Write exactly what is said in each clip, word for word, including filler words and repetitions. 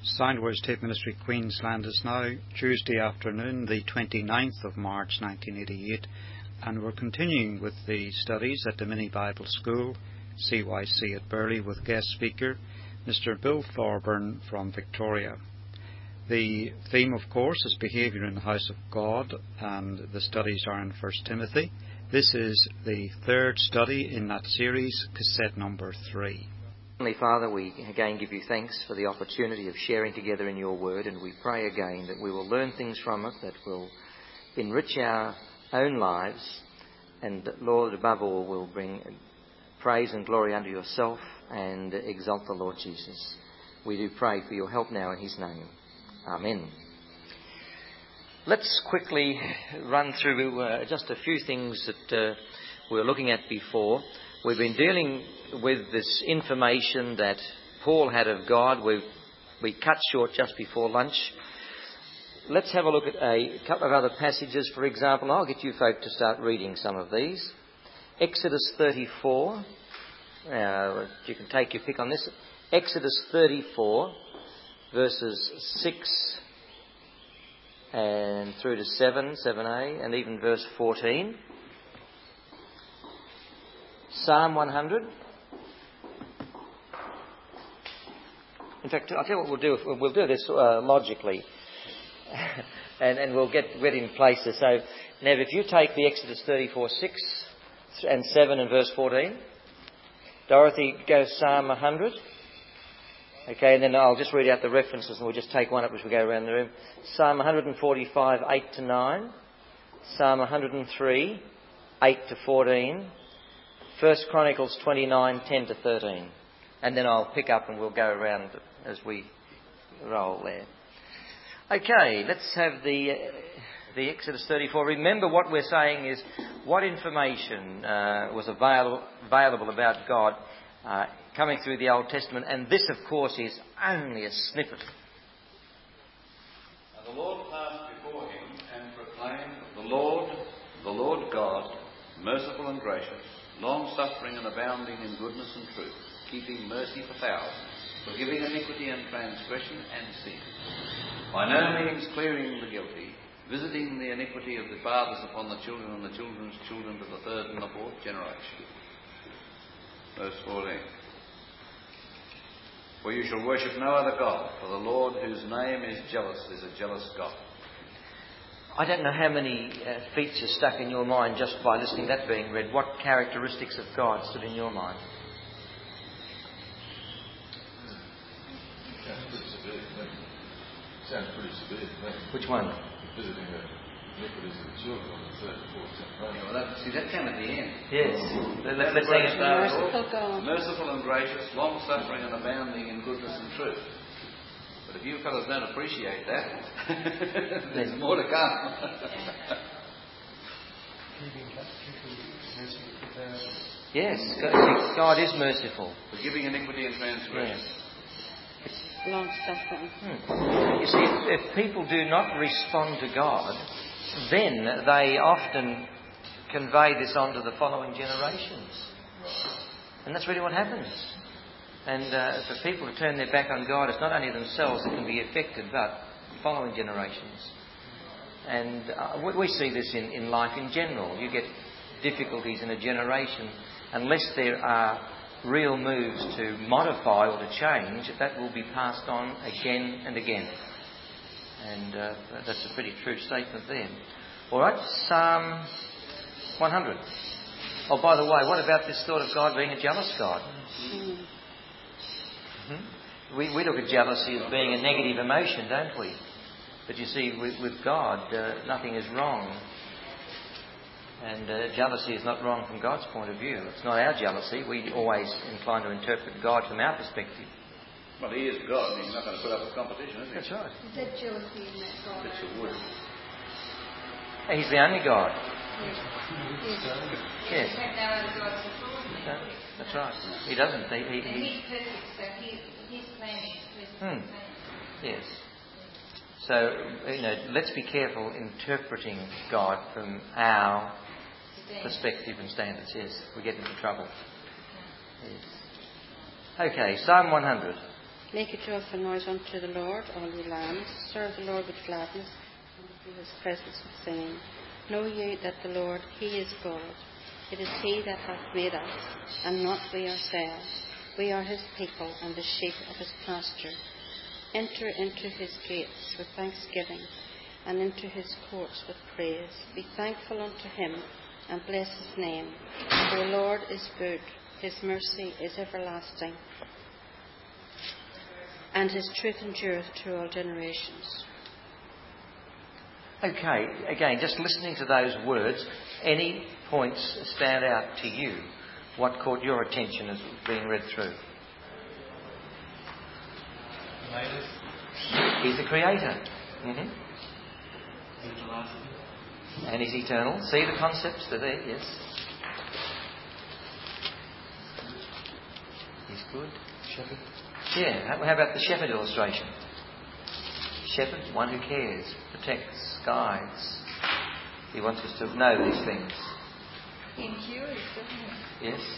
Soundwaves Tape Ministry Queensland is now Tuesday afternoon, the twenty-ninth of March nineteen eighty-eight, and we're continuing with the studies at the Mini Bible School, C Y C at Burley, with guest speaker Mister Bill Thorburn from Victoria. The theme, of course, is behaviour in the house of God, and the studies are in First Timothy. This is the third study in that series, cassette number three. Heavenly Father, we again give you thanks for the opportunity of sharing together in your word, and we pray again that we will learn things from it that will enrich our own lives, and that, Lord, above all, will bring praise and glory unto yourself and exalt the Lord Jesus. We do pray for your help now in his name. Amen. Let's quickly run through uh, just a few things that uh, we were looking at before. We've been dealing with this information that Paul had of God. We we cut short just before lunch. Let's have a look at a couple of other passages. For example, I'll get you folk to start reading some of these. Exodus thirty-four. Uh, you can take your pick on this. Exodus thirty-four, verses six and through to seven, seven a, and even verse fourteen. Psalm one hundred. In fact, I'll tell you what we'll do. We'll do this uh, logically, and, and we'll get, get in places. So, now if you take the Exodus thirty-four, six and seven and verse fourteen, Dorothy goes Psalm one hundred. Okay, and then I'll just read out the references and we'll just take one up as we go around the room. Psalm one forty-five, eight to nine. Psalm one hundred three, eight to fourteen. First Chronicles twenty-nine, ten to thirteen. And then I'll pick up and we'll go around as we roll there. Okay, let's have the uh, the Exodus thirty-four. Remember, what we're saying is what information uh, was available, available about God uh, coming through the Old Testament. And this, of course, is only a snippet. And the Lord passed before him and proclaimed, The Lord, the Lord God, merciful and gracious, long-suffering and abounding in goodness and truth, keeping mercy for thousands, forgiving iniquity and transgression and sin, by no means clearing the guilty, visiting the iniquity of the fathers upon the children and the children's children to the third and the fourth generation. Verse fourteen. For you shall worship no other God, for the Lord, whose name is jealous, is a jealous God. I don't know how many uh, features stuck in your mind just by listening to that being read. What characteristics of God stood in your mind? Sounds pretty severe to me. Sounds pretty severe to me. Which one? Visiting the iniquities of the children on the third and fourth generation. Yeah, well, that, see, that came at the end. Yes. Oh. Let's, let's sing it. Merciful God. Merciful and gracious, long-suffering and abounding in goodness and truth. But if you fellas don't appreciate that, there's more to come. Yes, God, God is merciful. Forgiving iniquity and transgression. Yes. Long suffering. Hmm. You see, if, if people do not respond to God, then they often convey this on to the following generations. And that's really what happens. And uh, for people to turn their back on God, it's not only themselves that can be affected, but following generations. And uh, we, we see this in, in life in general. You get difficulties in a generation, unless there are real moves to modify or to change, that will be passed on again and again. And uh, that's a pretty true statement there. All right, Psalm one hundred. Oh, by the way, what about this thought of God being a jealous God? Mm. Mm-hmm. We, we look at jealousy as being a negative emotion, don't we? But you see, with, with God, uh, nothing is wrong. And uh, jealousy is not wrong from God's point of view. It's not our jealousy. We always incline to interpret God from our perspective. Well, he is God. He's not going to put up with competition, is he? That's right. Is that jealousy in that God? It's a wood. He's the only God. Yes. Yes. In fact, no other gods before him. No, that's right. He doesn't. He, he, And he, he's perfect, so he, his plan is perfect. Hmm. Yes. So, you know, let's be careful interpreting God from our perspective and standards. Yes, we get into trouble. Yes. Okay, Psalm one hundred. Make a joyful noise unto the Lord, all ye lands. Serve the Lord with gladness, and into his presence with singing. Know ye that the Lord, he is God. It is he that hath made us, and not we ourselves. We are his people, and the sheep of his pasture. Enter into his gates with thanksgiving, and into his courts with praise. Be thankful unto him, and bless his name. For the Lord is good, his mercy is everlasting, and his truth endureth to all generations. Okay, again, just listening to those words, any points stand out to you? What caught your attention as being read through? He's the Creator. Mm-hmm. And he's eternal. See the concepts are there, yes. He's good. Shepherd. Yeah, how about the shepherd illustration? Shepherd, one who cares, protects, guides. He wants us to know these things. Endures, doesn't he? Yes.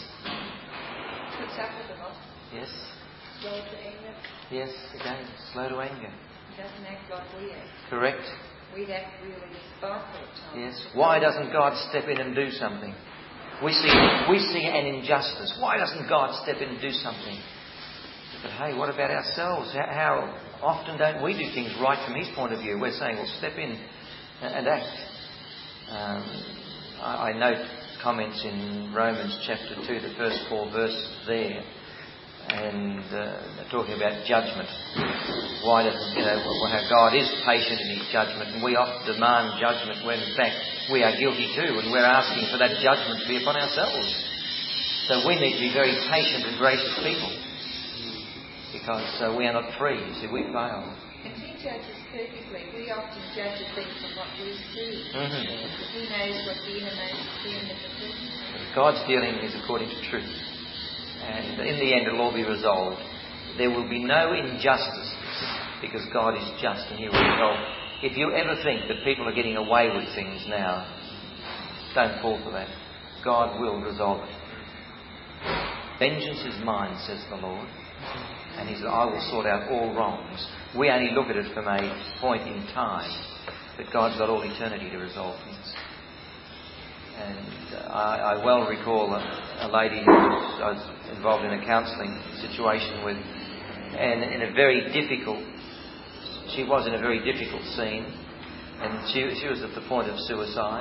Puts up with a lot. Yes. Slow to anger. Yes, again, slow to anger. He doesn't act like we act. Correct. We'd act really spiteful at times. Yes. Why doesn't God step in and do something? We see we see an injustice. Why doesn't God step in and do something? But hey, what about ourselves? How, how often don't we do things right from his point of view? We're saying, well, step in and act. Um, I, I note comments in Romans chapter two, the first four verses there, and uh, talking about judgment. Why doesn't, you know, how God is patient in his judgment, and we often demand judgment when in fact we are guilty too, and we're asking for that judgment to be upon ourselves. So we need to be very patient and gracious people, because uh, we are not free, so we fail. And he judges perfectly. We often judge a thing from what we see. Mm-hmm. He knows what the inner knows, the inner person. God's dealing is according to truth. And in the end it'll all be resolved. There will be no injustice because God is just and he will resolve. If you ever think that people are getting away with things now, don't fall for that. God will resolve it. Vengeance is mine, says the Lord. And he said, I will sort out all wrongs. We only look at it from a point in time, but God's got all eternity to resolve things. And uh, I, I well recall a, a lady who was, I was involved in a counselling situation with, and in a very difficult, she was in a very difficult scene, and she, she was at the point of suicide,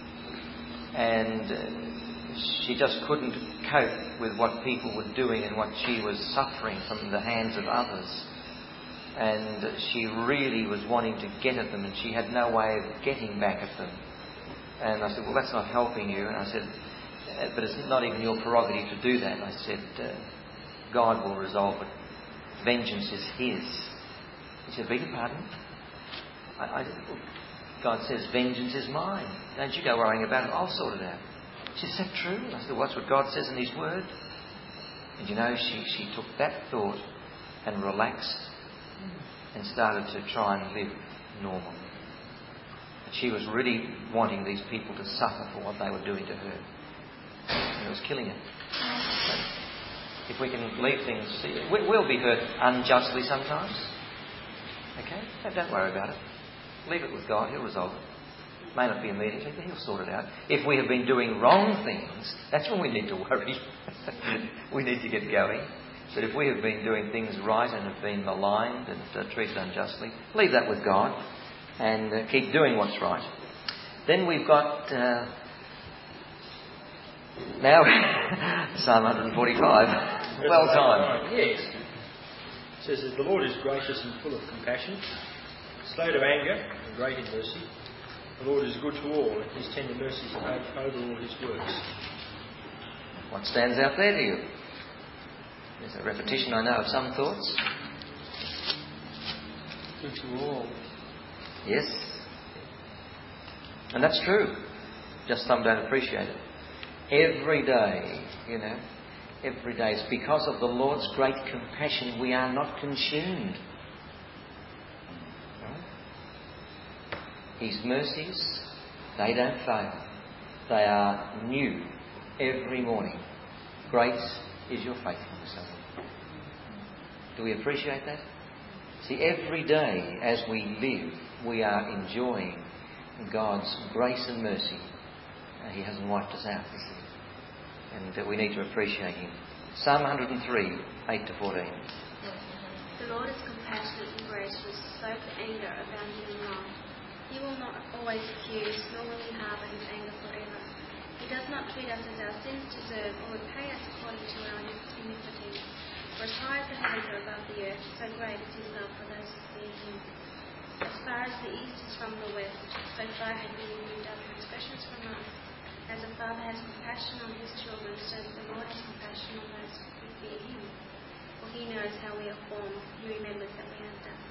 and uh, she just couldn't cope with what people were doing and what she was suffering from the hands of others. And she really was wanting to get at them, and she had no way of getting back at them. And I said, well, that's not helping you. And I said, but it's not even your prerogative to do that. I said, uh, God will resolve it. Vengeance is his. He said, beg your pardon? I, I, God says, vengeance is mine. Don't you go worrying about it. I'll sort it out. She said, is that true? I said, well, that's what God says in his word. And you know, she, she took that thought and relaxed and started to try and live normal. And she was really wanting these people to suffer for what they were doing to her. And it was killing her. So if we can leave things, we, we'll be hurt unjustly sometimes. Okay? So don't worry about it. Leave it with God. He'll resolve it. May not be immediately, but he'll sort it out. If we have been doing wrong things, that's when we need to worry. We need to get going. But if we have been doing things right and have been maligned and uh, treated unjustly, leave that with God and uh, keep doing what's right. Then we've got uh, now Psalm one forty-five. Well timed. Yes. It says that the Lord is gracious and full of compassion, slow to anger and great in mercy. The Lord is good to all, and his tender mercies are over all his works. What stands out there to you? There's a repetition, I know, of some thoughts. Good to all. Yes. And that's true. Just some don't appreciate it. Every day, you know, every day. It's because of the Lord's great compassion we are not consumed. His mercies, they don't fail. They are new every morning. Great is your faithfulness. Do we appreciate that? See, every day as we live, we are enjoying God's grace and mercy. Uh, he hasn't wiped us out, you see. And uh, we need to appreciate Him. Psalm one hundred three, eight to fourteen. The Lord is compassionate and gracious, slow to anger, abounding in love. He will not always accuse, nor will He harbour His anger forever. He does not treat us as our sins deserve, or repay us according to our iniquities. For as high as the heavens are above the earth, so great is His love for those who fear Him. As far as the east is from the west, so far have He removed our transgressions from us. As a father has compassion on his children, so the Lord has compassion on those who fear Him. For He knows how we are formed. He remembers that we have done.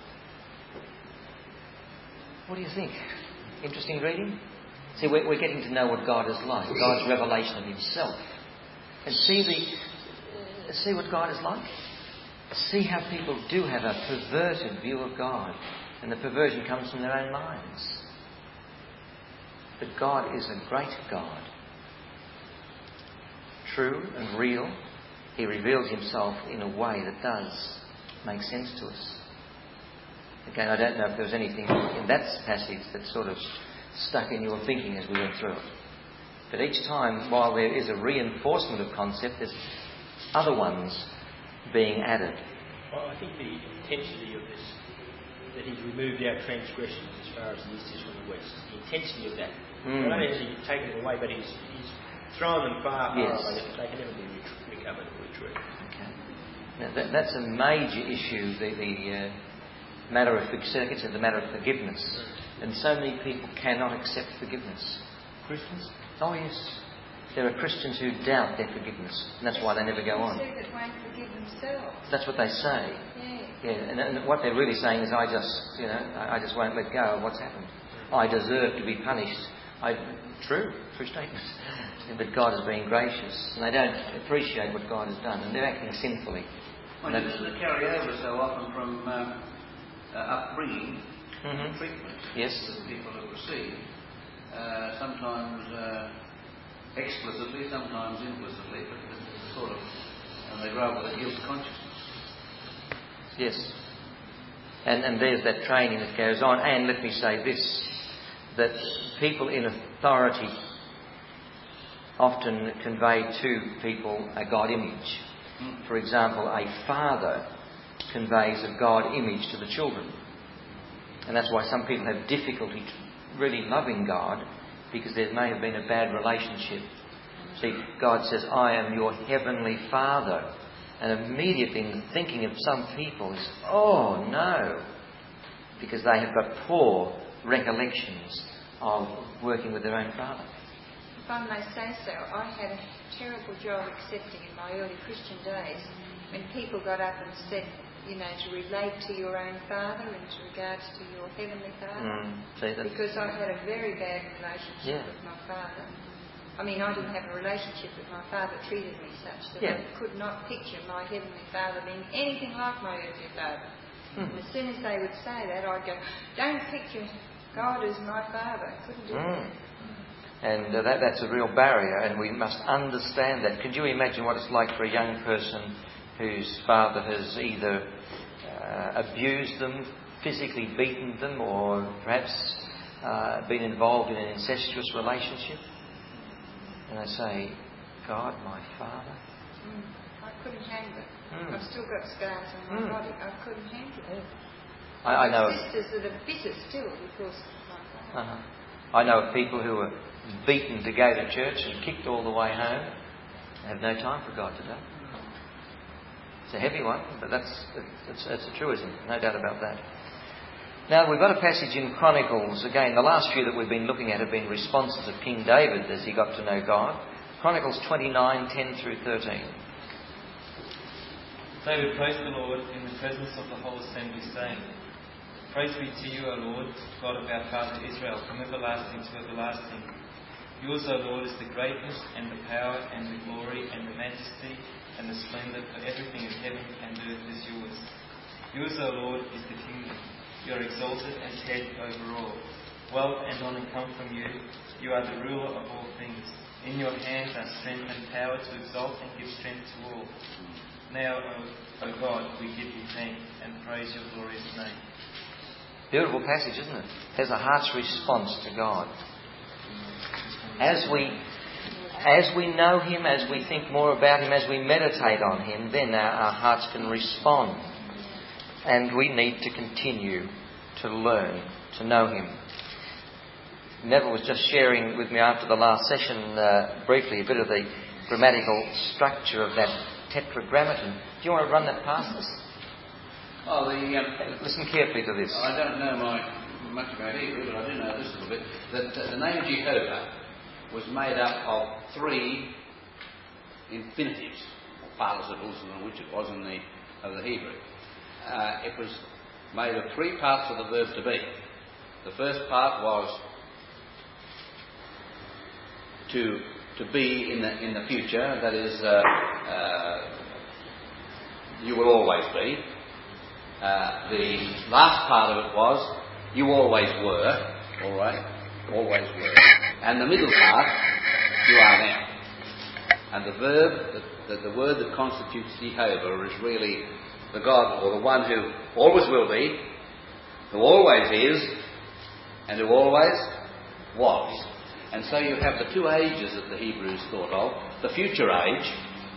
What do you think? Interesting reading? See, we're, we're getting to know what God is like, God's revelation of Himself. And see the, uh, see what God is like. See how people do have a perverted view of God. And the perversion comes from their own minds. But God is a great God. True and real. He reveals Himself in a way that does make sense to us. Again, I don't know if there was anything in that passage that sort of stuck in your thinking as we went through it. But each time, while there is a reinforcement of concept, there's other ones being added. Well, I think the intensity of this, that He's removed our transgressions as far as the east is from the west. The intensity of that. Mm. Not only has He taken them away, but He's, he's thrown them far, far Yes. away. They can never be recovered or retrieved. Okay. Now that, that's a major issue, the, the uh, matter of circuits of the matter of forgiveness. And so many people cannot accept forgiveness. Christians? Oh yes. There are Christians who doubt their forgiveness, and that's why they never go on. That won't forgive themselves. That's what they say. Yeah. Yeah, and, and what they're really saying is, I just, you know, I, I just won't let go of what's happened. I deserve to be punished. I, true, true statement. But God is being gracious, and they don't appreciate what God has done, and they're acting sinfully. Well, And doesn't it carry over so often from um, uh, upbringing Mhm. and treatment Yes. that people have received? Uh, sometimes uh, explicitly, sometimes implicitly, but it's sort of, and they grow up with a guilt consciousness. Yes. And, and there's that training that goes on. And let me say this, that people in authority often convey to people a God image. Mm. For example, a father conveys a God image to the children. And that's why some people have difficulty really loving God, because there may have been a bad relationship. See, God says, I am your heavenly Father. And immediately the thinking of some people is, oh no, because they have got poor recollections of working with their own father. If I may say so, I had a terrible job accepting in my early Christian days when people got up and said, you know, to relate to your own father in regards to your heavenly Father. Mm, see, that's, Because I had a very bad relationship Yeah. with my father. I mean, I didn't have a relationship with my father, treated me such that Yeah. I could not picture my heavenly Father being anything like my earthly father. Mm. And as soon as they would say that, I'd go, don't picture God as my Father. I couldn't do Mm. that. And uh, that, that's a real barrier, and we must understand that. Could you imagine what it's like for a young person whose father has either uh, abused them, physically beaten them, or perhaps uh, been involved in an incestuous relationship? And they say, God, my Father? Mm. I couldn't handle it. Mm. I've still got scars on my Mm. body. I couldn't handle it. I, I know. My sisters are the bitter still because of my father. Uh-huh. I know of people who were beaten to go to church and kicked all the way home. They have no time for God today. It's a heavy one, but that's it's, it's a truism, no doubt about that. Now, we've got a passage in Chronicles. Again, the last few that we've been looking at have been responses of King David as he got to know God. Chronicles twenty-nine, ten through thirteen. David praised the Lord in the presence of the whole assembly, saying, Praise be to you, O Lord, God of our father Israel, from everlasting to everlasting. Yours, O Lord, is the greatness and the power and the glory and the majesty and the splendour, for everything in heaven and earth is yours. Yours, O Lord, is the kingdom. You are exalted as head over all. Wealth and honour come from you. You are the ruler of all things. In your hands are strength and power to exalt and give strength to all. Now, O, o God, we give you thanks and praise your glorious name. Beautiful passage, isn't it? There's a heart's response to God. As we, as we know Him, as we think more about Him, as we meditate on Him, then our, our hearts can respond. And we need to continue to learn to know Him. Neville was just sharing with me after the last session uh, briefly a bit of the grammatical structure of that tetragrammaton. Do you want to run that past us? Oh, the, um, Listen carefully to this. I don't know my, much about Hebrew, but I do know this a little bit. That uh, the name Jehovah was made up of three infinitives, or participles, and which it was in the of the Hebrew. Uh, it was made of three parts of the verb to be. The first part was to to be in the in the future. That is, uh, uh, you will always be. Uh, the last part of it was you always were. All right, always were. And the middle part, you are now. And the verb, the, the, the word that constitutes Jehovah is really the God, or the one who always will be, who always is, and who always was. And so you have the two ages that the Hebrews thought of, the future age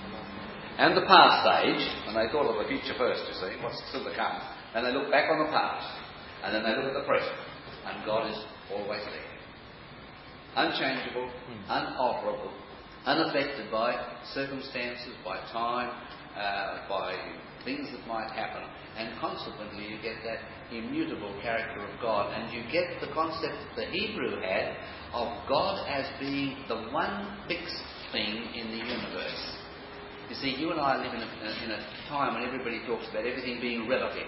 and the past age. And they thought of the future first, you see, what's still to come. And they look back on the past, and then they look at the present. And God is always there. Unchangeable, unalterable, unaffected by circumstances, by time, uh, by things that might happen. And consequently you get that immutable character of God. And you get the concept that the Hebrew had of God as being the one fixed thing in the universe. You see, you and I live in a, in a time when everybody talks about everything being relative.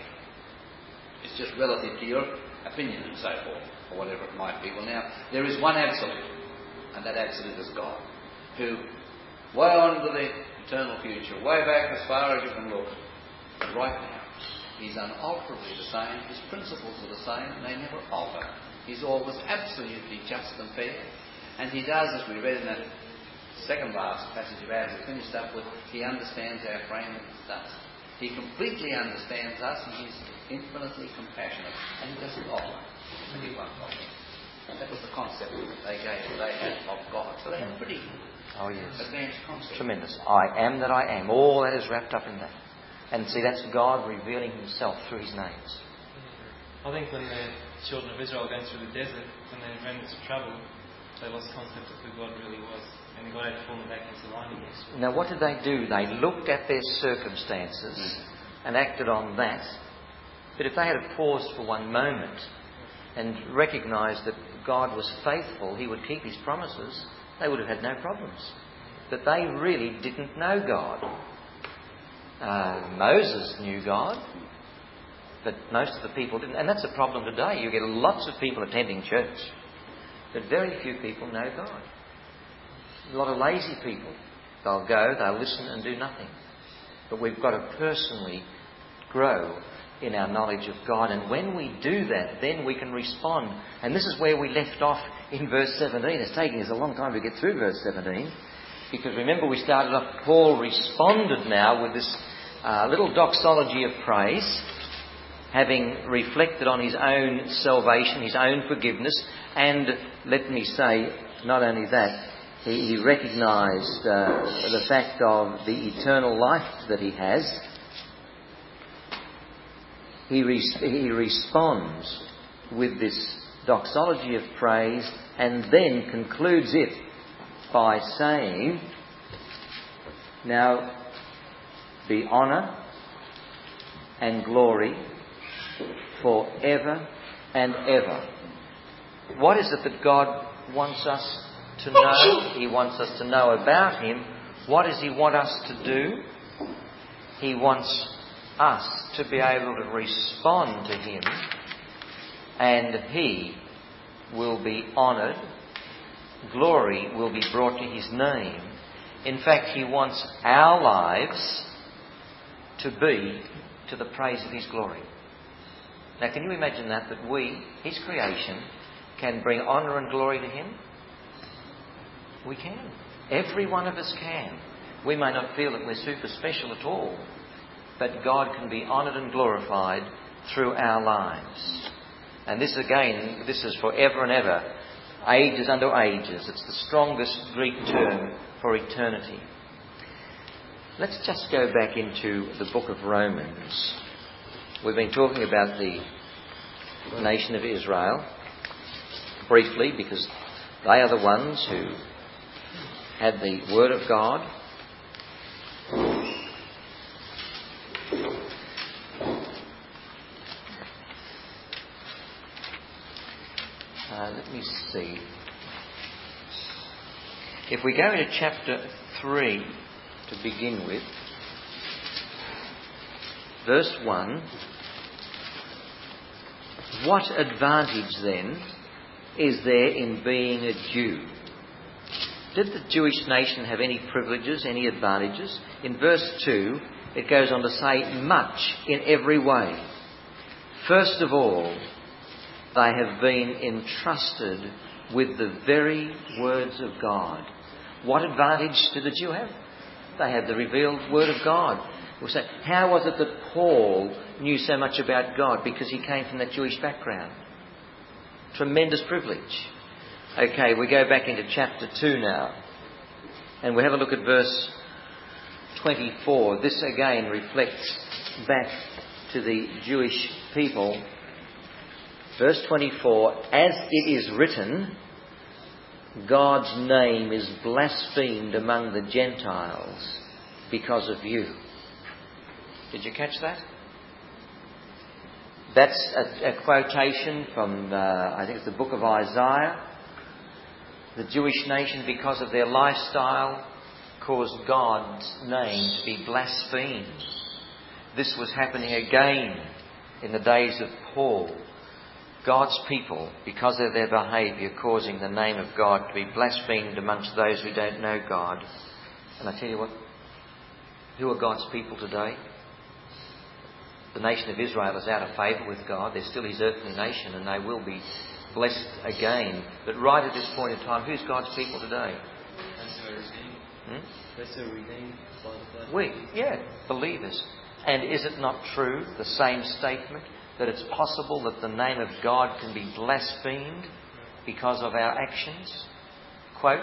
It's just relative to your opinion and so forth, or whatever it might be. Well, now, there is one absolute, and that absolute is God, who, way on to the eternal future, way back as far as you can look, but right now, He's unalterably the same, His principles are the same, and they never alter. He's always absolutely just and fair, and He does, as we read in that second last passage of ours, we finished up with, He understands our frame of stuff. He completely understands us, and He's infinitely compassionate, and He doesn't alter. And He won't alter. And that was the concept that they gave, they had of God. So they had a pretty oh, yes. advanced concept. Tremendous. I am that I am. All that is wrapped up in that. And see, that's God revealing Himself through His names. I think when the children of Israel were going through the desert, when they ran into trouble, they lost concept of who God really was. And God had to pull them back into line again. Now, what did they do? They looked at their circumstances and acted on that. But if they had paused for one moment and recognised that God was faithful, He would keep His promises, they would have had no problems. But they really didn't know God. Uh, Moses knew God, but most of the people didn't. And that's a problem today. You get lots of people attending church, but very few people know God. A lot of lazy people. They'll go, they'll listen and do nothing. But we've got to personally grow in our knowledge of God. And when we do that, then we can respond. And this is where we left off in verse seventeen. It's taking us a long time to get through verse seventeen. Because remember, we started off, Paul responded now with this uh, little doxology of praise, having reflected on his own salvation, his own forgiveness. And let me say, not only that, he, he recognised uh, the fact of the eternal life that he has. He, re- he responds with this doxology of praise and then concludes it by saying, now be honour and glory forever and ever. What is it that God wants us to know? He wants us to know about Him. What does He want us to do? He wants us to be able to respond to Him, and He will be honoured. Glory will be brought to His name. In fact, He wants our lives to be to the praise of His glory. Now, can you imagine that? That we, His creation, can bring honour and glory to Him? We can. Every one of us can. We may not feel that we're super special at all, but God can be honoured and glorified through our lives. And this again, this is forever and ever, ages unto ages. It's the strongest Greek term for eternity. Let's just go back into the book of Romans. We've been talking about the nation of Israel briefly because they are the ones who had the Word of God. Uh, let me see. If we go into chapter three to begin with, verse one, what advantage then is there in being a Jew? Did the Jewish nation have any privileges, any advantages? In verse two, it goes on to say, much in every way. First of all, they have been entrusted with the very words of God. What advantage did the Jew have? They had the revealed Word of God. We'll say, how was it that Paul knew so much about God? Because he came from that Jewish background. Tremendous privilege. Okay, we go back into chapter two now. And we have a look at verse twenty-four. This again reflects back to the Jewish people. Verse twenty-four, as it is written, God's name is blasphemed among the Gentiles because of you. Did you catch that? That's a, a quotation from, uh, I think it's the book of Isaiah. The Jewish nation, because of their lifestyle, caused God's name to be blasphemed. This was happening again in the days of Paul. God's people, because of their behaviour, causing the name of God to be blasphemed amongst those who don't know God. And I tell you what, who are God's people today? The nation of Israel is out of favour with God. They're still His earthly nation and they will be blessed again. But right at this point in time, who's God's people today? Hmm? We, yeah, believers. And is it not true, the same statement, that it's possible that the name of God can be blasphemed because of our actions? Quote,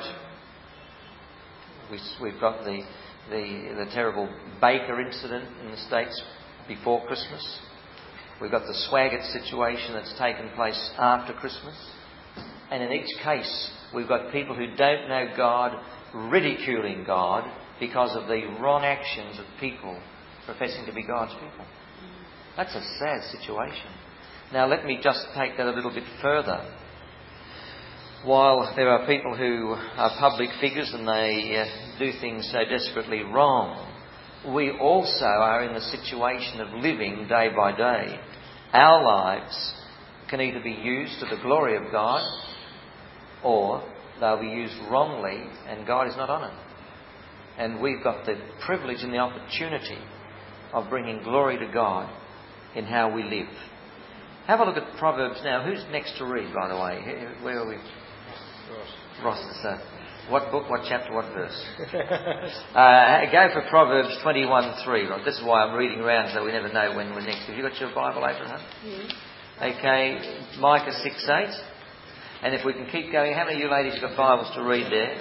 we've got the, the, the terrible Baker incident in the States before Christmas. We've got the Swaggart situation that's taken place after Christmas. And in each case, we've got people who don't know God ridiculing God because of the wrong actions of people professing to be God's people. That's a sad situation. Now let me just take that a little bit further. While there are people who are public figures and they uh, do things so desperately wrong, we also are in the situation of living day by day. Our lives can either be used to the glory of God or they'll be used wrongly and God is not honoured. And we've got the privilege and the opportunity of bringing glory to God in how we live. Have a look at Proverbs now. Who's next to read, by the way? Where are we? Ross. Ross, sir. What book, what chapter, what verse? uh, go for Proverbs twenty-one three. Right? This is why I'm reading around so we never know when we're next. Have you got your Bible open, huh? Yes. Okay, Micah six eight. And if we can keep going, how many of you ladies have got Bibles to read there?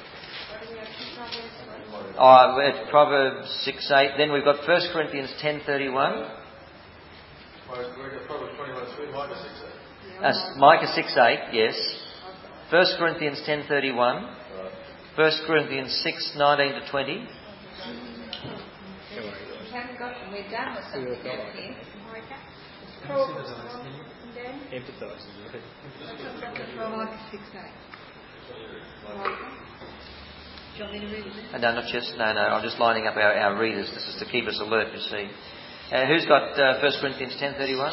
Oh, we're at Proverbs six eight. Then we've got First Corinthians ten thirty-one. Uh, Micah six eight, yes. First Corinthians ten thirty-one. First Corinthians six nineteen to twenty. We haven't got them. We're done with something down here. Empathise. Micah six eight. Do you want me to read it? No, not just, no, no. I'm just lining up our, our readers. This is to keep us alert, you see. Uh, who's got uh, First Corinthians ten thirty-one?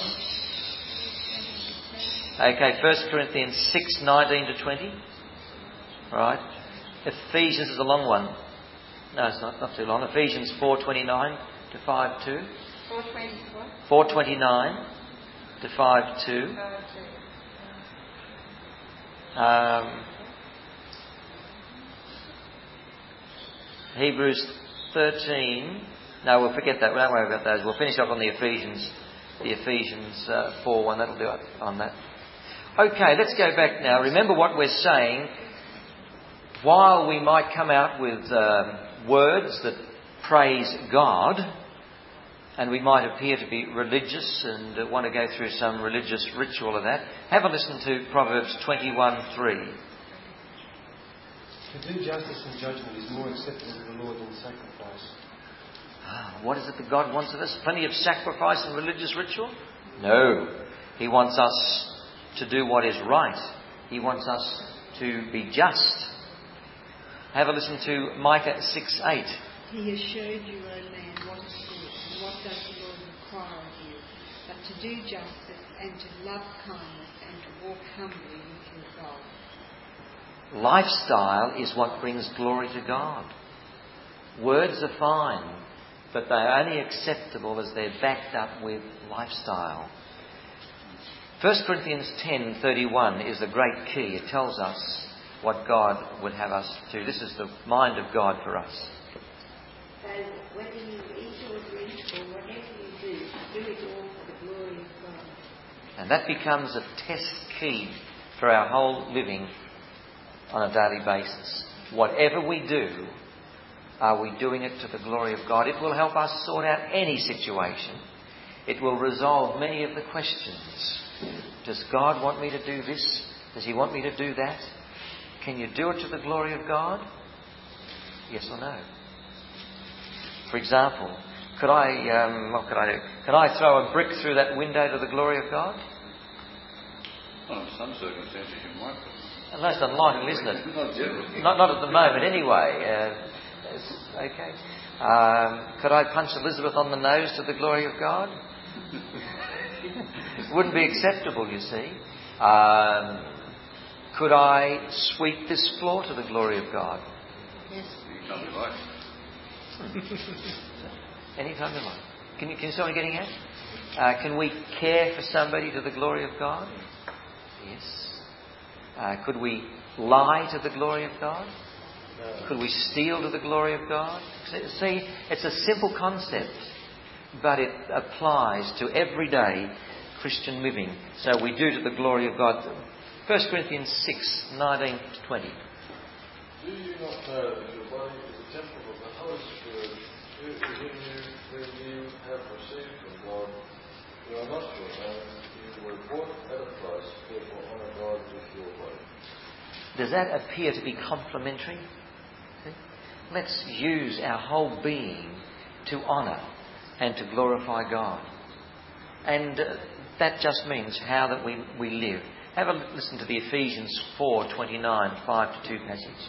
Okay, First Corinthians six nineteen to twenty. Right. Ephesians is a long one. No, it's not, not too long. Ephesians four twenty-nine to five two. four twenty what? four twenty-nine to five two. Um, Hebrews thirteen. No, we'll forget that. We don't worry about those. We'll finish up on the Ephesians, the Ephesians uh, four one. That'll do it on that. Okay, let's go back now. Remember what we're saying. While we might come out with um, words that praise God, and we might appear to be religious and uh, want to go through some religious ritual of that, have a listen to Proverbs twenty-one three. To do justice and judgment is more acceptable to the Lord than sacrifice. What is it that God wants of us? Plenty of sacrifice and religious ritual? No. He wants us to do what is right. He wants us to be just. Have a listen to Micah six eight. He has showed you, O man, what is good, and what does the Lord require of you, but to do justice and to love kindness and to walk humbly with your God. Lifestyle is what brings glory to God. Words are fine, but they're only acceptable as they're backed up with lifestyle. First Corinthians ten thirty-one is the great key. It tells us what God would have us do. This is the mind of God for us. So whether you eat or drink or whatever you do, do it all for the glory of God. And that becomes a test key for our whole living on a daily basis. Whatever we do, are we doing it to the glory of God? It will help us sort out any situation. It will resolve many of the questions. Does God want me to do this? Does He want me to do that? Can you do it to the glory of God? Yes or no? For example, could I, um, what could I do? Could I throw a brick through that window to the glory of God? Well, in some circumstances you might. Well, that's unlikely, isn't it? Not generally. Not, not at the moment, anyway. Uh, okay. Um, could I punch Elizabeth on the nose to the glory of God? Wouldn't be acceptable, you see. Um, could I sweep this floor to the glory of God? Yes. You can't be right. Any time you like. Can you, can you see what I'm getting at? Uh, can we care for somebody to the glory of God? Yes. Uh, could we lie to the glory of God? No. Could we steal to the glory of God? See, it's a simple concept, but it applies to everyday Christian living. So we do to the glory of God. First Corinthians six nineteen to twenty. Do you not know that your body is a temple of the Holy Spirit who is in you, whom you have received from God? You are not your own. You were bought at a price. Therefore, honour God with your body. Does that appear to be complementary? Let's use our whole being to honour and to glorify God. And uh, that just means how that we, we live. Have a listen to the Ephesians four twenty-nine, five to two passage.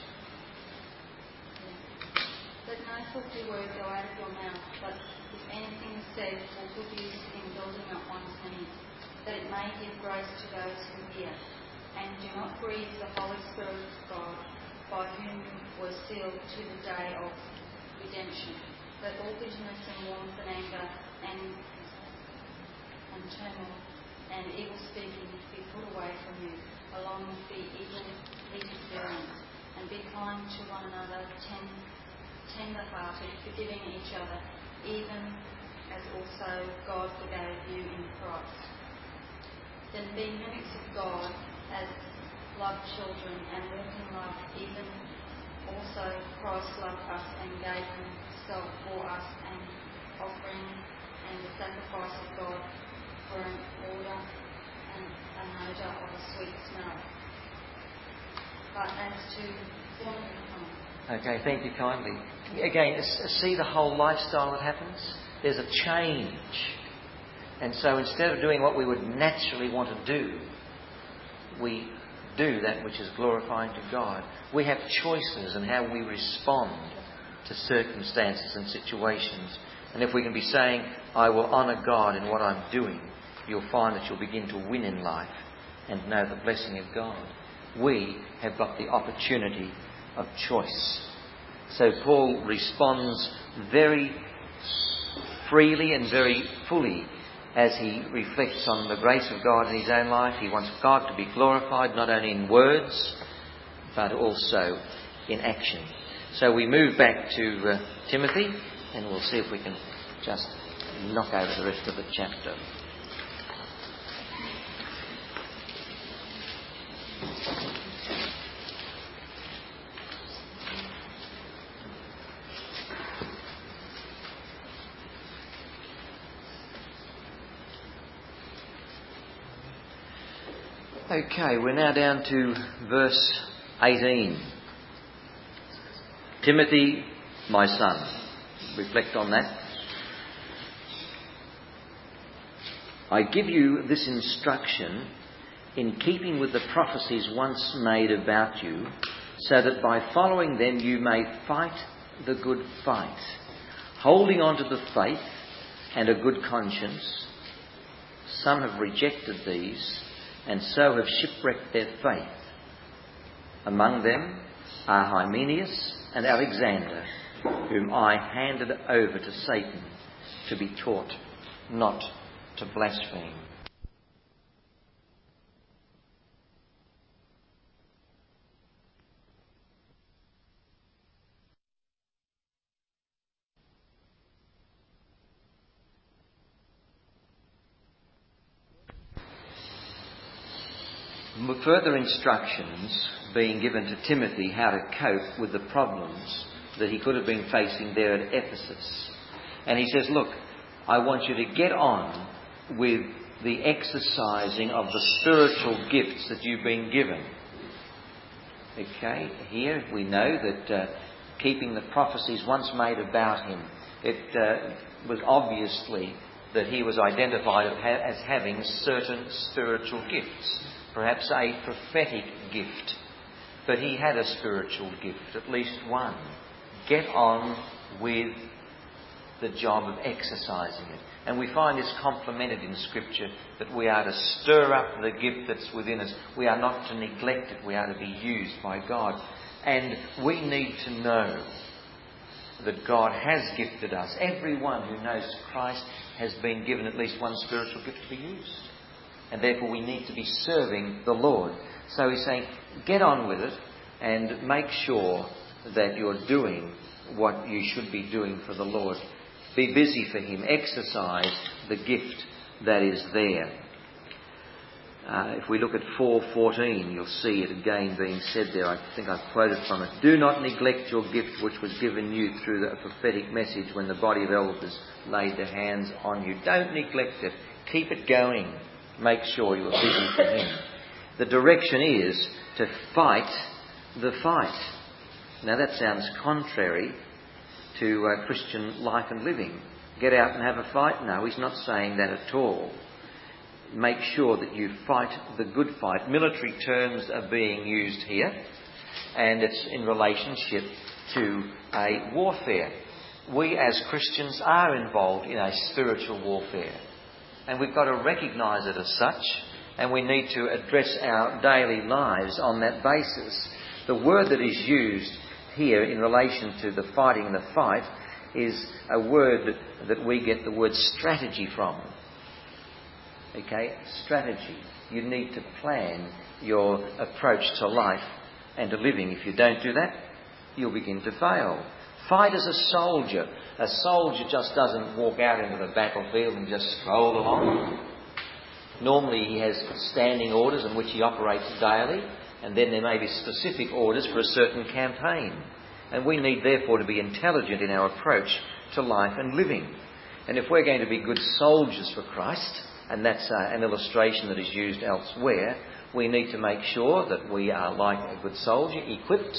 Let no filthy word go out of your mouth, but if anything is said for good use in building up one's needs, that it may give grace to those who hear. And do not grieve the Holy Spirit of God, by whom you were sealed to the day of redemption. Let all bitterness and warmth and anger and, and turmoil and evil speaking be put away from you, along with the evil heated feelings. And be kind to one another, ten, tender-hearted, forgiving each other, even as also God forgave you in Christ. Then be mimics of God as loved children, and walk in love, even also Christ loved us and gave himself for us, an offering and the sacrifice of God for an order and an odour of a sweet smell. But as to fornication. Okay, thank you kindly. Again, see the whole lifestyle that happens? There's a change. And so instead of doing what we would naturally want to do, we do that which is glorifying to God. We have choices in how we respond to circumstances and situations. And if we can be saying, I will honour God in what I'm doing, you'll find that you'll begin to win in life and know the blessing of God. We have got the opportunity of choice. So Paul responds very freely and very fully as he reflects on the grace of God in his own life. He wants God to be glorified not only in words but also in action. So we move back to uh, Timothy, and we'll see if we can just knock over the rest of the chapter. Okay, we're now down to verse eighteen. Timothy, my son. Reflect on that. I give you this instruction in keeping with the prophecies once made about you, so that by following them you may fight the good fight, holding on to the faith and a good conscience. Some have rejected these, and so have shipwrecked their faith. Among them are Hymenaeus and Alexander, whom I handed over to Satan to be taught not to blaspheme. Further instructions being given to Timothy how to cope with the problems that he could have been facing there at Ephesus. And he says, look, I want you to get on with the exercising of the spiritual gifts that you've been given. Okay, here we know that uh, keeping the prophecies once made about him, it uh, was obviously that he was identified as having certain spiritual gifts. Perhaps a prophetic gift. But he had a spiritual gift, at least one. Get on with the job of exercising it. And we find this complemented in Scripture, that we are to stir up the gift that's within us. We are not to neglect it. We are to be used by God. And we need to know that God has gifted us. Everyone who knows Christ has been given at least one spiritual gift to be used. And therefore we need to be serving the Lord. So he's saying, get on with it and make sure that you're doing what you should be doing for the Lord. Be busy for Him. Exercise the gift that is there. Uh, if we look at four fourteen, you'll see it again being said there. I think I've quoted from it. Do not neglect your gift which was given you through the prophetic message when the body of elders laid their hands on you. Don't neglect it. Keep it going. Make sure you are busy for Him. The direction is to fight the fight. Now that sounds contrary to uh, Christian life and living. Get out and have a fight? No, he's not saying that at all. Make sure that you fight the good fight. Military terms are being used here, and it's in relationship to a warfare. We as Christians are involved in a spiritual warfare. And we've got to recognise it as such, and we need to address our daily lives on that basis. The word that is used here in relation to the fighting the fight is a word that we get the word strategy from. Okay, strategy. You need to plan your approach to life and to living. If you don't do that, you'll begin to fail. Fight as a soldier. A soldier just doesn't walk out into the battlefield and just stroll along. Normally he has standing orders in which he operates daily, and then there may be specific orders for a certain campaign. And we need therefore to be intelligent in our approach to life and living. And if we're going to be good soldiers for Christ, and that's uh, an illustration that is used elsewhere, we need to make sure that we are like a good soldier, equipped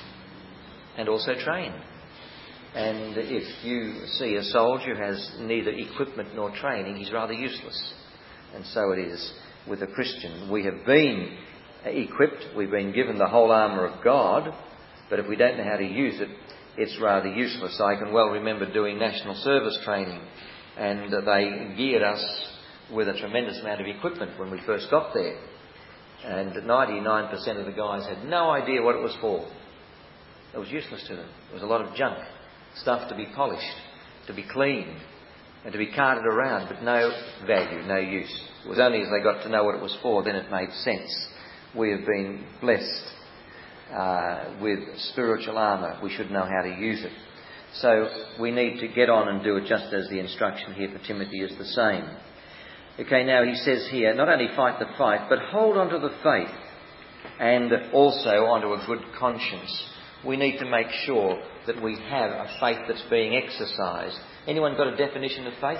and also trained. And if you see a soldier who has neither equipment nor training, he's rather useless. And so it is with a Christian. We have been equipped, we've been given the whole armour of God, but if we don't know how to use it, it's rather useless. I can well remember doing national service training, and they geared us with a tremendous amount of equipment when we first got there. And ninety-nine percent of the guys had no idea what it was for. It was useless to them. There was a lot of junk. Stuff to be polished, to be cleaned, and to be carted around, but no value, no use. It was only as they got to know what it was for, then it made sense. We have been blessed. uh, with spiritual armour. We should know how to use it. So we need to get on and do it just as the instruction here for Timothy is the same. Okay, now he says here, not only fight the fight, but hold on to the faith and also onto a good conscience. We need to make sure that we have a faith that's being exercised. Anyone got a definition of faith?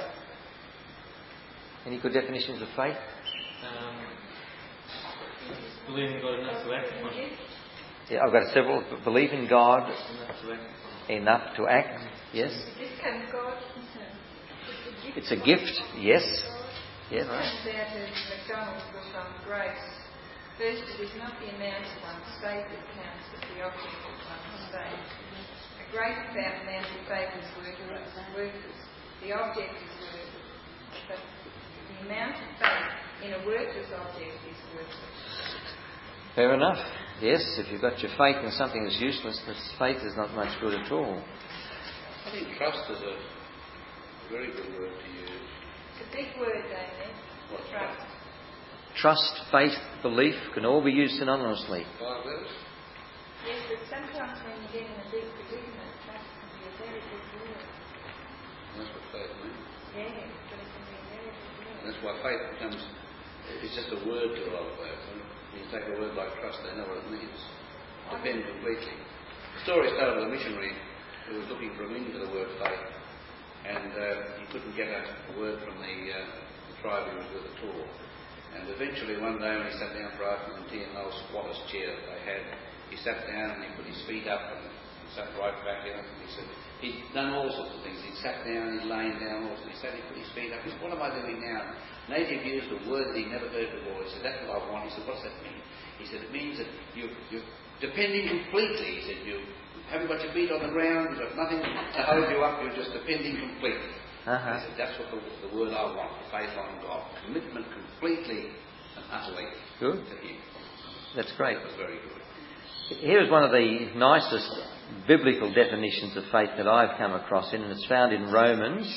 Any good definitions of faith? Um, believe in God enough to act upon it. Yeah, I've got several. Believe in God Enough to act upon it. enough to act. Yes. This comes God. It's a gift. Yes. Yeah, This right. comes out of MacDonald's book on grace. First, it is not the amount of one's faith that counts, but the object of one's faith. A great amount of faith is worthless. worthless. The object is worthless. But the amount of faith in a worthless object is worthless. Fair enough. Yes, if you've got your faith in something that's useless, this faith is not much good at all. I think trust is a very good word to use. It's a big word, Damien. What, Trust. Trust, faith, belief can all be used synonymously. Five letters? Yes, but sometimes when you get in a big predicament, trust can be a very big word. That's what faith means. Yeah, but it can be a very big word. That's why faith becomes, it's just a word to a lot of folks. When you take a word like trust, they know what it means. Depend completely. The story started with a missionary who was looking for a meaning to the word faith, and uh, he couldn't get a, a word from the, uh, the tribe he was with at all. And eventually one day when he sat down for afternoon tea in those squatters' chair that they had, he sat down and he put his feet up and he sat right back in it, and he said, he'd done all sorts of things. He'd sat down, he'd lain down, all sorts. He sat, he put his feet up. He said, what am I doing now? Native used a word that he never heard before. He said, that's what I want. He said, what does that mean? He said, it means that you, you're depending completely. He said, you haven't got your feet on the ground, you've got nothing to hold you up, you're just depending completely. Uh-huh. He said, that's what the, the word I want, faith on God. Commitment completely and utterly Good. to Him. That's great. That was very good. Here's one of the nicest biblical definitions of faith that I've come across in, and it's found in Romans,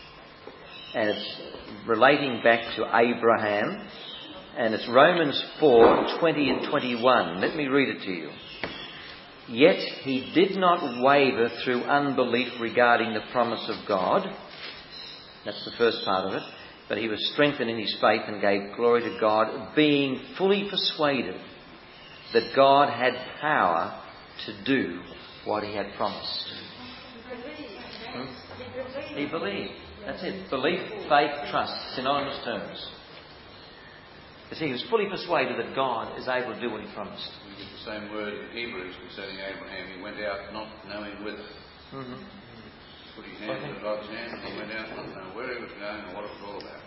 and it's relating back to Abraham, and it's Romans four, twenty and twenty-one. Let me read it to you. Yet he did not waver through unbelief regarding the promise of God. That's the first part of it. But he was strengthened in his faith and gave glory to God, being fully persuaded that God had power to do what he had promised. Hmm? He believed. That's it. Belief, faith, trust. Synonymous terms. You see, he was fully persuaded that God is able to do what he promised. We use the same word in Hebrews concerning Abraham. He went out not knowing whither. Mm-hmm. Put his hand in God's hand and he went out not knowing where he was going and what it was all about.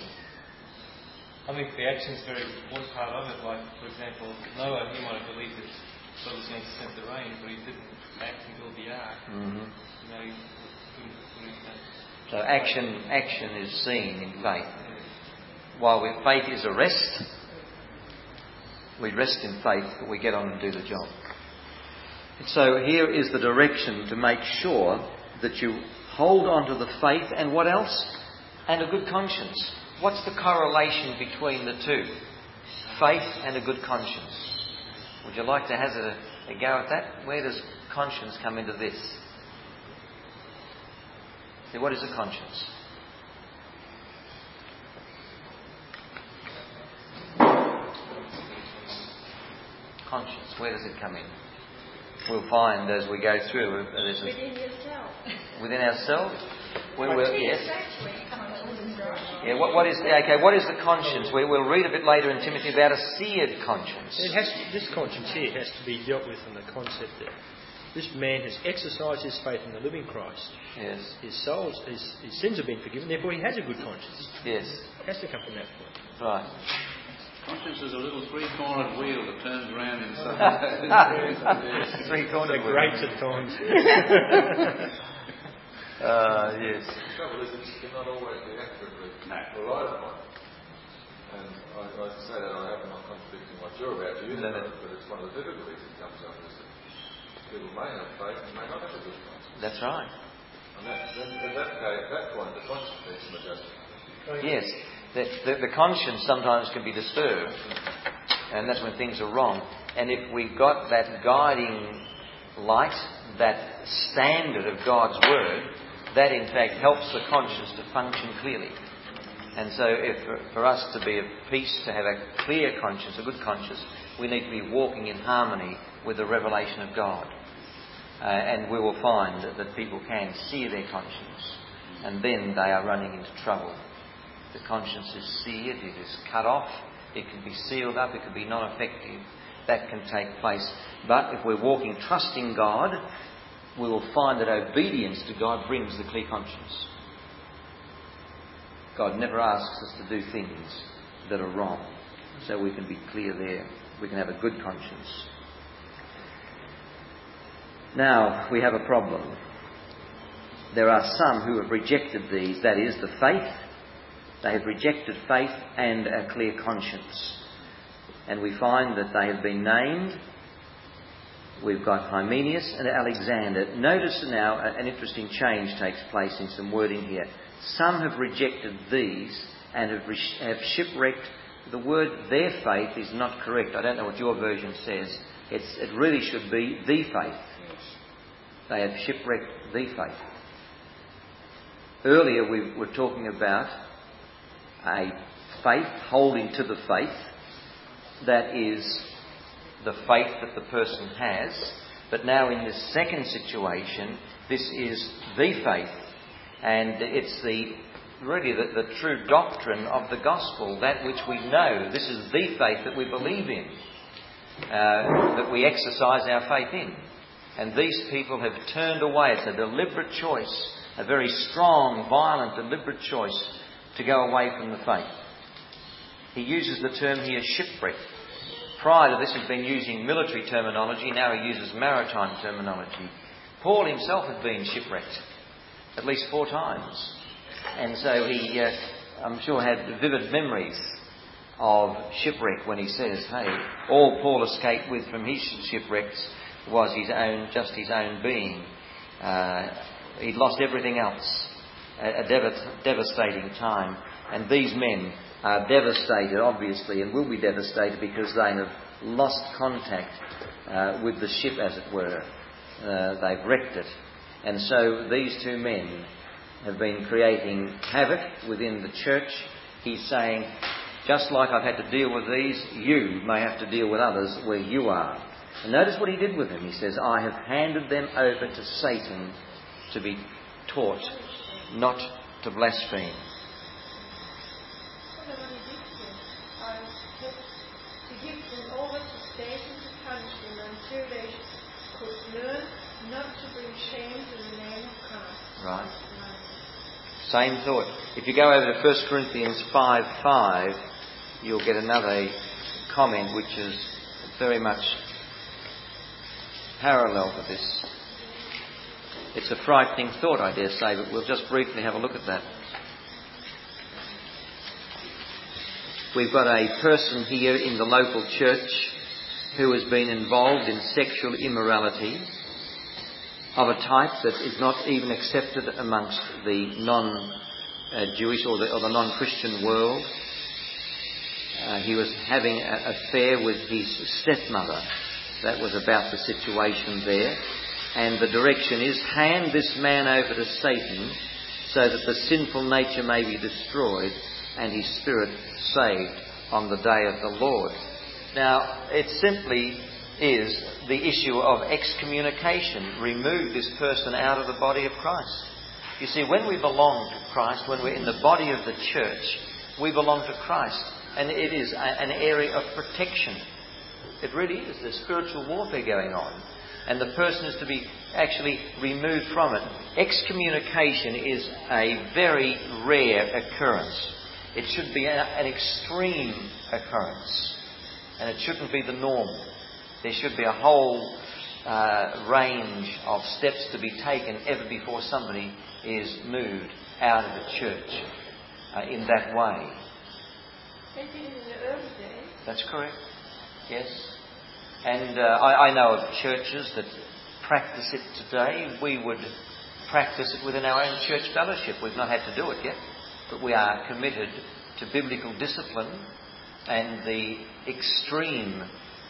I think the action is very important part of it. Like, for example, Noah, he might have believed that God was going to send the rain, but he didn't act and build the ark. Mm-hmm. You know, he couldn't, couldn't, So action, action is seen in faith. While we, faith is a rest, we rest in faith, but we get on and do the job. And so here is the direction to make sure that you hold on to the faith and what else? And a good conscience. What's the correlation between the two? Faith and a good conscience. Would you like to hazard a, a go at that? Where does conscience come into this? See, what is a conscience? Conscience, where does it come in? We'll find as we go through. Uh, there's a, Within yourself. within ourselves. We will, yes. Exactly. Yeah. What, what is okay? What is the conscience? We, we'll read a bit later in Timothy about a seared conscience. It has to, this conscience here has to be dealt with in the concept that this man has exercised his faith in the living Christ. Yes. His souls, his, his sins have been forgiven. Therefore, he has a good conscience. Yes. It has to come from that point. Right. Conscience is a little three-cornered wheel that turns around in some Three-cornered It wheel. grates at times. Uh, yes. The trouble is, it cannot always be accurately relied upon. And I, I say that I hope I'm not contradicting what you're about to use, No, no. but it's one of the difficulties that comes up is that people may have faith and may not have a good conscience. That's right. And that, then, at that case, at that point, the conscience needs some adjustment. Yes. The, the, the conscience sometimes can be disturbed, and that's when things are wrong. And if we've got that guiding light, that standard of God's Word, that in fact helps the conscience to function clearly. And so if, for us to be at peace, to have a clear conscience, a good conscience, we need to be walking in harmony with the revelation of God. Uh, and we will find that, that people can sear their conscience, and then they are running into trouble. The conscience is seared, it is cut off, it can be sealed up, it can be non-effective. That can take place. But if we're walking trusting God, we will find that obedience to God brings the clear conscience. God never asks us to do things that are wrong, so we can be clear there. We can have a good conscience. Now, we have a problem. There are some who have rejected these, that is, the faith. They have rejected faith and a clear conscience. And we find that they have been named. We've got Hymenaeus and Alexander. Notice now an interesting change takes place in some wording here. Some have rejected these and have, re- have shipwrecked. The word their faith is not correct. I don't know what your version says. It's, it really should be the faith. They have shipwrecked the faith. Earlier we were talking about a faith, holding to the faith. That is the faith that the person has. But now in this second situation, this is the faith. And it's the really the, the true doctrine of the gospel, that which we know. This is the faith that we believe in, uh, that we exercise our faith in. And these people have turned away. It's a deliberate choice, a very strong, violent, deliberate choice to go away from the faith. He uses the term here, shipwreck. Prior to this, he's been using military terminology. Now he uses maritime terminology. Paul himself had been shipwrecked at least four times. And so he, uh, I'm sure, had vivid memories of shipwreck when he says, hey, all Paul escaped with from his shipwrecks was his own, just his own being. Uh, he'd lost everything else. A, a dev- devastating time. And these men are devastated, obviously, and will be devastated because they have lost contact uh, with the ship, as it were. Uh, they've wrecked it. And so these two men have been creating havoc within the church. He's saying, just like I've had to deal with these, you may have to deal with others where you are. And notice what he did with them. He says, I have handed them over to Satan to be taught not to blaspheme. To give them over to Satan to punish them until they could learn not to bring shame to the name of Christ. Right. Same thought. If you go over to First Corinthians five five, you'll get another comment which is very much parallel to this. It's a frightening thought, I dare say, but we'll just briefly have a look at that. We've got a person here in the local church who has been involved in sexual immorality of a type that is not even accepted amongst the non-Jewish or the, or the non-Christian world. Uh, he was having an affair with his stepmother. That was about the situation there. And the direction is, hand this man over to Satan so that the sinful nature may be destroyed and his spirit saved on the day of the Lord. Now, it simply is the issue of excommunication. Remove this person out of the body of Christ. You see, when we belong to Christ, when we're in the body of the church, we belong to Christ. And it is a, an area of protection. It really is. There's spiritual warfare going on. And the person is to be actually removed from it. Excommunication is a very rare occurrence. It should be a, an extreme occurrence. And it shouldn't be the norm. There should be a whole uh, range of steps to be taken ever before somebody is moved out of the church uh, in that way. They did it in the early days. That's correct. Yes. And uh, I, I know of churches that practice it today. We would practice it within our own church fellowship. We've not had to do it yet, but we are committed to biblical discipline and the extreme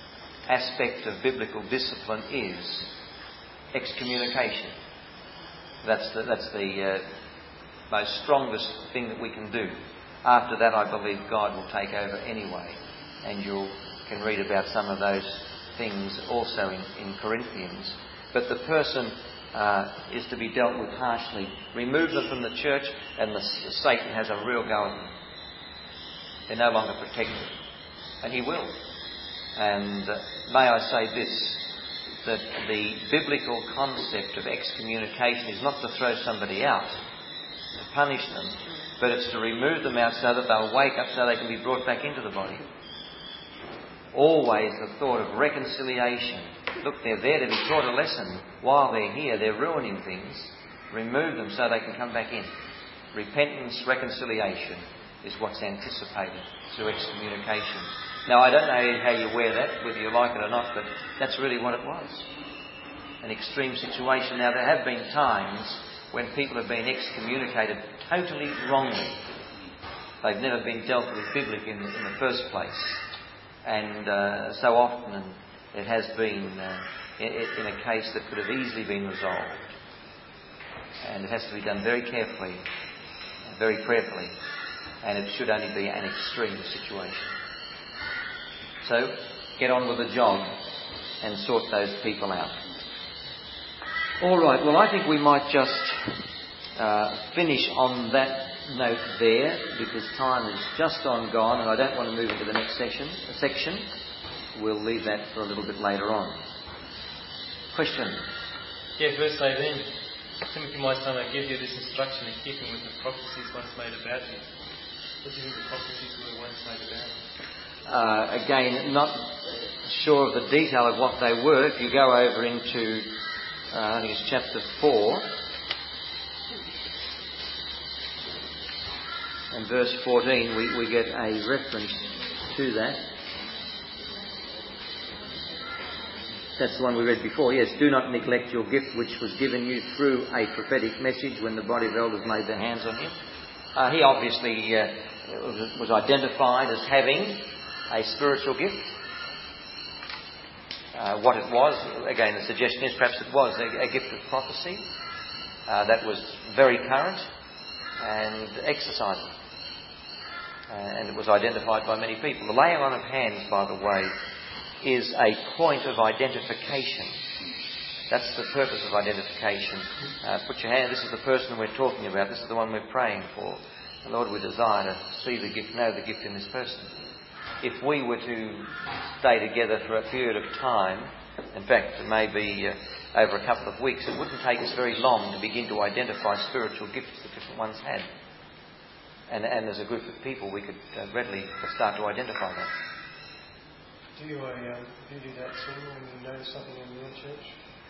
aspect of biblical discipline is excommunication. That's the, that's the uh, most strongest thing that we can do. After that, I believe God will take over anyway. And you can read about some of those things also in, in Corinthians. But the person uh, is to be dealt with harshly. Remove them from the church and the, Satan has a real go at them. They're no longer protected. And he will. And uh, may I say this, that the biblical concept of excommunication is not to throw somebody out, to punish them, but it's to remove them out so that they'll wake up so they can be brought back into the body. Always the thought of reconciliation. Look, they're there to be taught a lesson. While they're here, they're ruining things. Remove them so they can come back in. Repentance, reconciliation is what's anticipated through excommunication. Now, I don't know how you wear that, whether you like it or not, but that's really what it was. An extreme situation. Now, there have been times when people have been excommunicated totally wrongly. They've never been dealt with biblically in the, in the first place. And uh, so often it has been uh, in, in a case that could have easily been resolved. And it has to be done very carefully, very prayerfully, and it should only be an extreme situation. So, get on with the job and sort those people out. All right, well, I think we might just uh, finish on that note there, because time is just on gone, and I don't want to move into the next section. section. We'll leave that for a little bit later on. Question? Yeah, verse eighteen. Timothy, my son, I give you this instruction in keeping with the prophecies once made about you. What do you think the prophecies were once made about you? Uh, again, not sure of the detail of what they were. If you go over into, uh, I think it's chapter four, and verse fourteen, we, we get a reference to that. That's the one we read before. Yes, do not neglect your gift which was given you through a prophetic message when the body of elders laid their hands on him. Uh, he obviously uh, was identified as having a spiritual gift. Uh, what it was, again, the suggestion is perhaps it was a, a gift of prophecy uh, that was very current and exercising. Uh, and it was identified by many people. The laying on of hands, by the way, is a point of identification. That's the purpose of identification. Uh, put your hand, this is the person we're talking about, this is the one we're praying for. And Lord, we desire to see the gift, know the gift in this person. If we were to stay together for a period of time, in fact, maybe uh, over a couple of weeks, it wouldn't take us very long to begin to identify spiritual gifts that different ones had. And, and as a group of people, we could uh, readily start to identify that. Do you, uh, do, you do that too when you notice something in your church?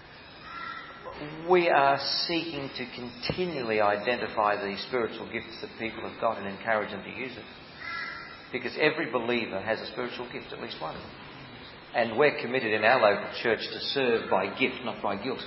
We are seeking to continually identify the spiritual gifts that people have got and encourage them to use it. Because every believer has a spiritual gift, at least one. And we're committed in our local church to serve by gift, not by guilt.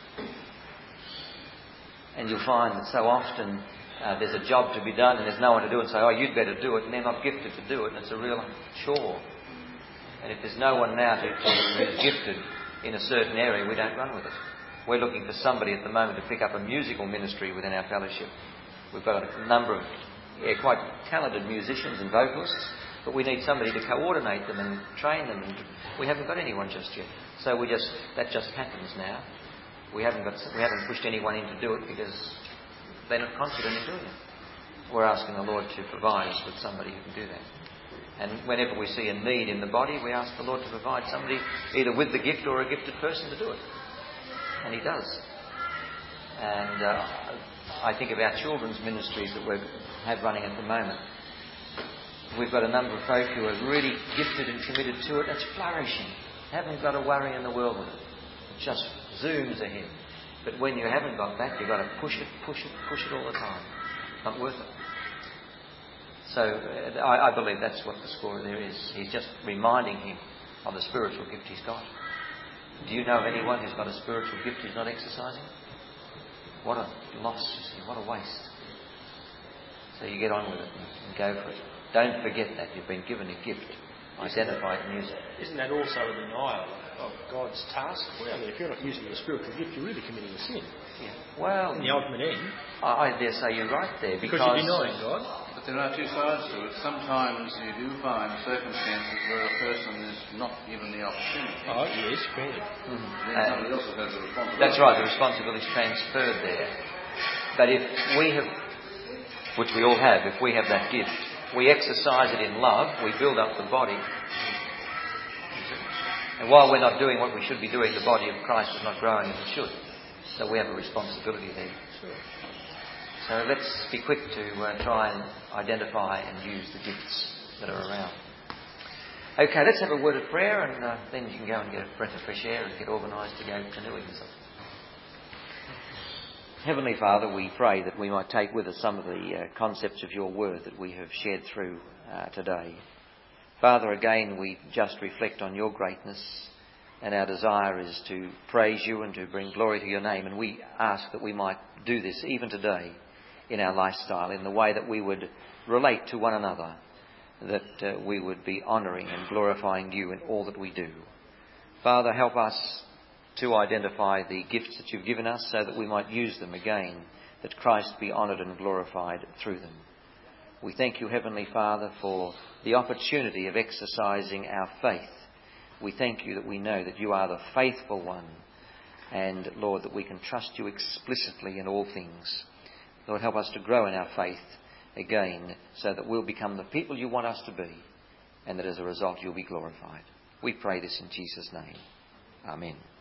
And you'll find that so often uh, there's a job to be done and there's no one to do it, and say, oh, you'd better do it, and they're not gifted to do it, and it's a real chore. And if there's no one now to, to who's gifted in a certain area, we don't run with it. We're looking for somebody at the moment to pick up a musical ministry within our fellowship. We've got a number of yeah, quite talented musicians and vocalists, but we need somebody to coordinate them and train them. And we haven't got anyone just yet, so we just that just happens now. We haven't got we haven't pushed anyone in to do it because they're not confident in doing it. We're asking the Lord to provide us with somebody who can do that. And whenever we see a need in the body, we ask the Lord to provide somebody either with the gift or a gifted person to do it. And He does. And uh, I think of our children's ministries that we have running at the moment. We've got a number of folk who are really gifted and committed to it. It's flourishing. Haven't got a worry in the world with it. It just zooms ahead. But when you haven't got that, you've got to push it, push it, push it all the time. Not worth it. So uh, I, I believe that's what the score there is. He's just reminding him of the spiritual gift he's got. Do you know of anyone who's got a spiritual gift who's not exercising? What a loss, you see. What a waste. So you get on with it and go for it. Don't forget that. You've been given a gift. identify it and use it. Isn't that also a denial of God's task? Well, I mean, if you're not using the spiritual gift, you're really committing a sin. Yeah. Well, in the ultimate end. I, I dare say you're right there. Because, because you're denying God. But there are two sides to it. Sometimes you do find circumstances where a person is not given the opportunity. Oh, yes, fair. Mm-hmm. Then uh, somebody else has the responsibility. That's right, the responsibility is transferred there. But if we have, which we all have, if we have that gift, we exercise it in love, we build up the body. And while we're not doing what we should be doing, the body of Christ is not growing as it should. So we have a responsibility there. So let's be quick to uh, try and identify and use the gifts that are around. Okay, let's have a word of prayer, and uh, then you can go and get a breath of fresh air and get organised to go canoeing or something. Heavenly Father, we pray that we might take with us some of the uh, concepts of your word that we have shared through uh, today. Father, again, we just reflect on your greatness, and our desire is to praise you and to bring glory to your name. And we ask that we might do this even today in our lifestyle, in the way that we would relate to one another, that uh, we would be honouring and glorifying you in all that we do. Father, help us to identify the gifts that you've given us so that we might use them again, that Christ be honoured and glorified through them. We thank you, Heavenly Father, for the opportunity of exercising our faith. We thank you that we know that you are the faithful one, and, Lord, that we can trust you explicitly in all things. Lord, help us to grow in our faith again so that we'll become the people you want us to be, and that as a result you'll be glorified. We pray this in Jesus' name. Amen.